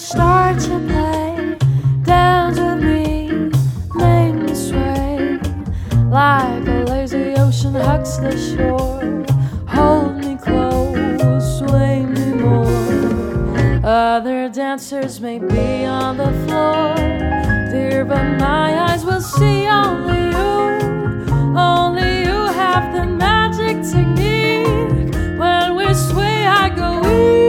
start to play. Dance with me, make me sway. Like a lazy ocean hugs the shore. Hold me close, sway me more. Other dancers may be on the floor, dear, but my eyes will see only you. Only you have the magic technique. When we sway, I go weak.